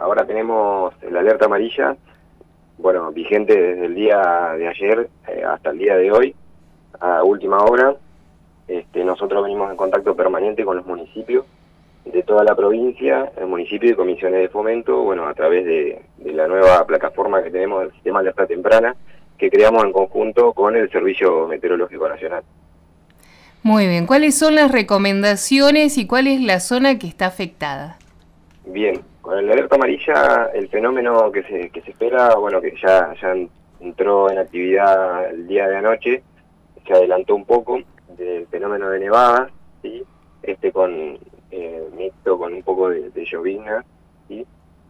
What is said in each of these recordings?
ahora tenemos la alerta amarilla, bueno, vigente desde el día de ayer hasta el día de hoy, a última hora. Nosotros venimos en contacto permanente con los municipios de toda la provincia, el municipio y comisiones de fomento, bueno, a través de la nueva plataforma que tenemos del sistema de alerta temprana, que creamos en conjunto con el Servicio Meteorológico Nacional. Muy bien, ¿cuáles son las recomendaciones y cuál es la zona que está afectada? Bien, con la alerta amarilla, el fenómeno que se espera, bueno, que ya entró en actividad el día de anoche, se adelantó un poco del fenómeno de nevadas, ¿sí? Con mixto con un poco de llovizna, ¿sí?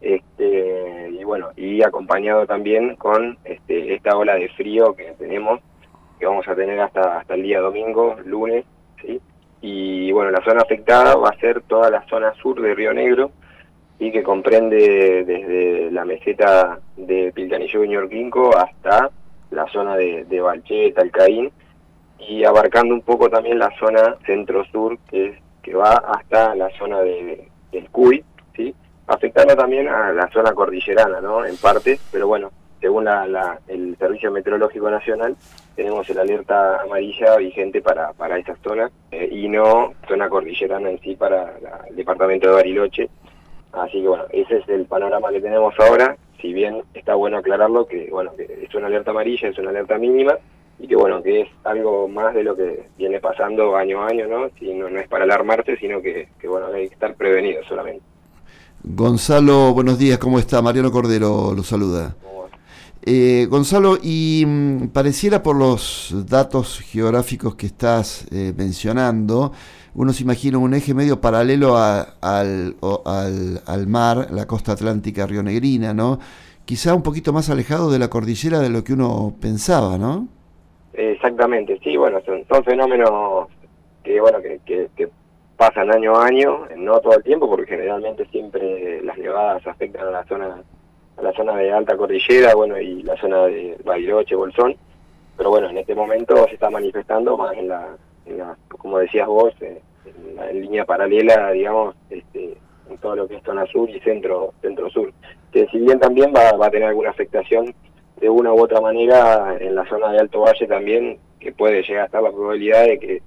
Y bueno, y acompañado también con esta ola de frío que tenemos, que vamos a tener hasta el día domingo, lunes, ¿sí? Y bueno, la zona afectada va a ser toda la zona sur de Río Negro, y que comprende desde la meseta de Pilcanillo y Ñorquinco hasta la zona de Balché, Talcaín, y abarcando un poco también la zona centro-sur, que va hasta la zona del Cuy, ¿sí? Afectando también a la zona cordillerana, ¿no? En parte, pero bueno, según el Servicio Meteorológico Nacional, tenemos el alerta amarilla vigente para esa zona, y no zona cordillerana en sí para el departamento de Bariloche. Así que bueno, ese es el panorama que tenemos ahora, si bien está bueno aclararlo, que bueno, que es una alerta amarilla, es una alerta mínima, y que bueno, que es algo más de lo que viene pasando año a año, ¿no? Si no es para alarmarse, sino que bueno, hay que estar prevenido solamente. Gonzalo, buenos días, ¿cómo está? Mariano Cordero lo saluda. Gonzalo, y pareciera por los datos geográficos que estás mencionando, uno se imagina un eje medio paralelo al mar, la costa atlántica rionegrina, ¿no? Quizá un poquito más alejado de la cordillera de lo que uno pensaba, ¿no? Exactamente, sí, bueno, son fenómenos que bueno que pasan año a año, no todo el tiempo, porque generalmente siempre las nevadas afectan a la zona de alta cordillera, bueno, y la zona de Bariloche, Bolsón, pero bueno, en este momento se está manifestando más en la como decías vos, en línea paralela, digamos, en todo lo que es zona sur y centro-sur, que si bien también va a tener alguna afectación de una u otra manera en la zona de Alto Valle también, que puede llegar a estar la probabilidad de que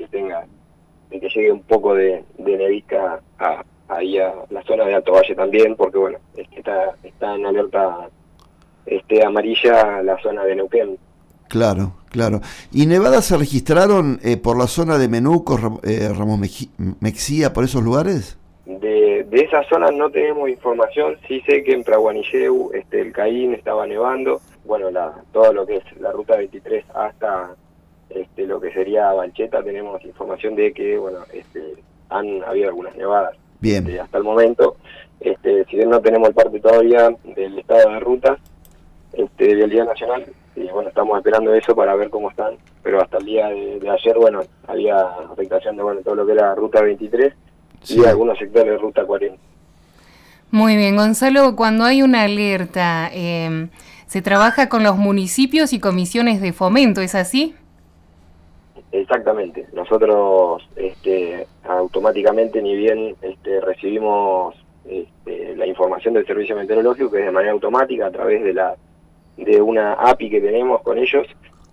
llegue un poco de nevisca ahí a la zona de Alto Valle también, porque bueno, está en alerta amarilla la zona de Neuquén. Claro, claro. ¿Y nevadas se registraron por la zona de Menuco, Ramos Mexía, por esos lugares? De esa zona no tenemos información, sí sé que en Praguanilleu, el Caín estaba nevando, bueno, todo lo que es la ruta 23 hasta lo que sería Balcheta, tenemos información de que, bueno, han habido algunas nevadas. Bien. Hasta el momento, si bien no tenemos el parte todavía del estado de ruta de Vialidad Nacional, y bueno, estamos esperando eso para ver cómo están, pero hasta el día de ayer, bueno, había afectación de todo lo que era ruta 23, sí, y algunos sectores de ruta 40. Muy bien, Gonzalo, cuando hay una alerta, se trabaja con los municipios y comisiones de fomento, ¿es así? Exactamente, nosotros automáticamente, ni bien recibimos la información del servicio meteorológico, que es de manera automática a través de una API que tenemos con ellos,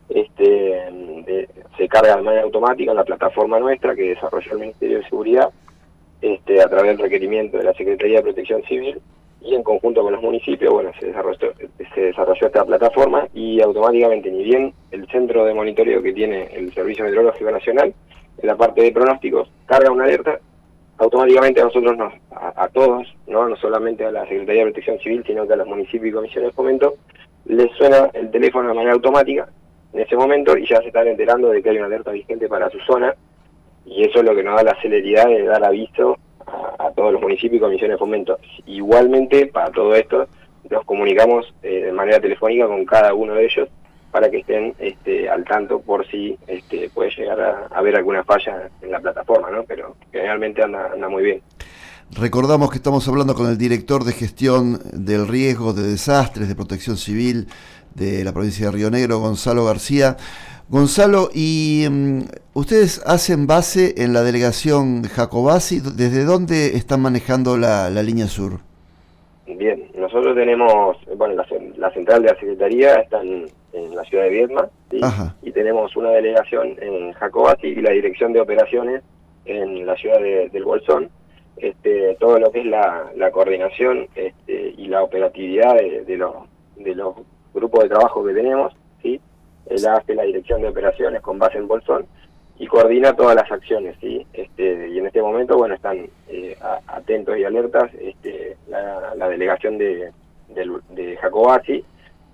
se carga de manera automática en la plataforma nuestra que desarrolló el Ministerio de Seguridad, a través del requerimiento de la Secretaría de Protección Civil, y en conjunto con los municipios, bueno, se desarrolló esta plataforma, y automáticamente, ni bien el centro de monitoreo que tiene el Servicio Meteorológico Nacional, en la parte de pronósticos, carga una alerta, automáticamente a nosotros, a todos, no solamente a la Secretaría de Protección Civil, sino que a los municipios y comisiones de fomento, les suena el teléfono de manera automática en ese momento, y ya se están enterando de que hay una alerta vigente para su zona, y eso es lo que nos da la celeridad de dar aviso a todos los municipios y comisiones de fomento. Igualmente, para todo esto, nos comunicamos de manera telefónica con cada uno de ellos para que estén al tanto por si puede llegar a haber alguna falla en la plataforma, ¿no? Pero generalmente anda muy bien. Recordamos que estamos hablando con el director de gestión del riesgo de desastres de Protección Civil de la provincia de Río Negro, Gonzalo García. Gonzalo, y ustedes hacen base en la delegación Jacobasi, ¿desde dónde están manejando la línea sur? Bien, nosotros tenemos, bueno, la central de la Secretaría está en la ciudad de Viedma, ¿sí? Y tenemos una delegación en Jacobasi y la dirección de operaciones en la ciudad del Bolsón. Todo lo que es la coordinación y la operatividad de los grupos de trabajo que tenemos, ¿sí? La hace la dirección de operaciones con base en Bolsón y coordina todas las acciones, ¿sí? Y en este momento, bueno, están atentos y alertas la delegación de Jacobasi,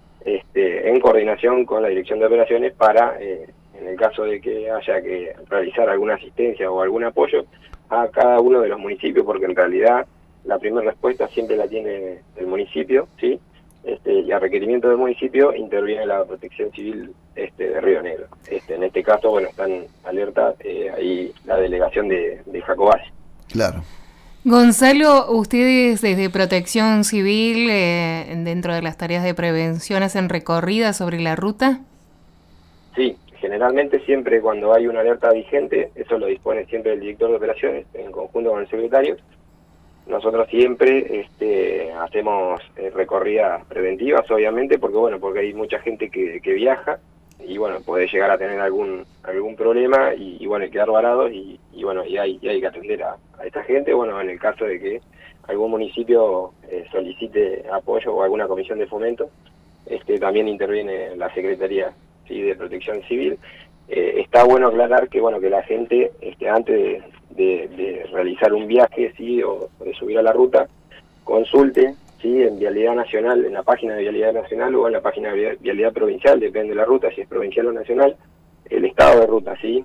en coordinación con la dirección de operaciones para, en el caso de que haya que realizar alguna asistencia o algún apoyo a cada uno de los municipios, porque en realidad la primera respuesta siempre la tiene el municipio, ¿sí? Y a requerimiento del municipio interviene la Protección Civil de Río Negro. En este caso, bueno, están alerta ahí la delegación de Jacobasi. Claro. Gonzalo, ustedes desde Protección Civil, dentro de las tareas de prevención, ¿hacen recorridas sobre la ruta? Sí, generalmente siempre cuando hay una alerta vigente, eso lo dispone siempre el director de operaciones en conjunto con el secretario. Nosotros siempre hacemos recorridas preventivas, obviamente, porque hay mucha gente que viaja y bueno, puede llegar a tener algún problema y bueno, quedar varados y hay que atender a esta gente. Bueno, en el caso de que algún municipio solicite apoyo o alguna comisión de fomento, también interviene la Secretaría, ¿sí?, de Protección Civil. Está bueno aclarar que bueno, que la gente antes de realizar un viaje, ¿sí?, o de subir a la ruta, consulte, ¿sí?, en Vialidad Nacional, en la página de Vialidad Nacional o en la página de Vialidad Provincial, depende de la ruta, si es provincial o nacional, el estado de ruta, ¿sí?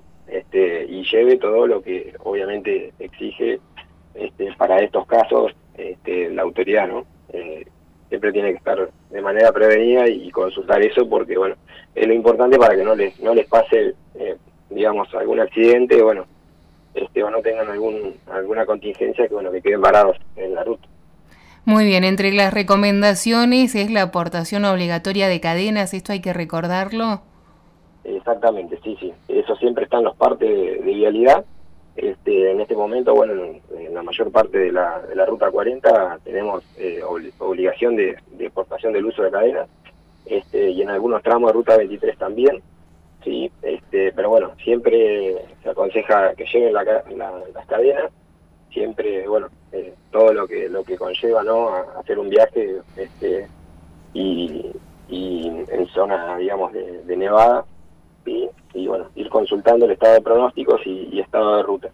Y lleve todo lo que obviamente exige para estos casos la autoridad, ¿no? Siempre tiene que estar de manera prevenida y consultar eso porque, bueno, es lo importante para que no les pase, digamos, algún accidente, bueno, o no tengan alguna contingencia que, bueno, que queden varados en la ruta. Muy bien, entre las recomendaciones es la aportación obligatoria de cadenas, ¿esto hay que recordarlo? Exactamente, sí. Eso siempre está en los partes de vialidad. En este momento, bueno, en la mayor parte de la ruta 40 tenemos obligación de aportación del uso de cadenas, y en algunos tramos de ruta 23 también, sí, pero bueno, siempre se aconseja que lleven las cadenas, siempre, bueno, todo lo que conlleva, ¿no?, a hacer un viaje y en zona, digamos, de nevada, ¿sí? Y bueno, ir consultando el estado de pronósticos y estado de ruta.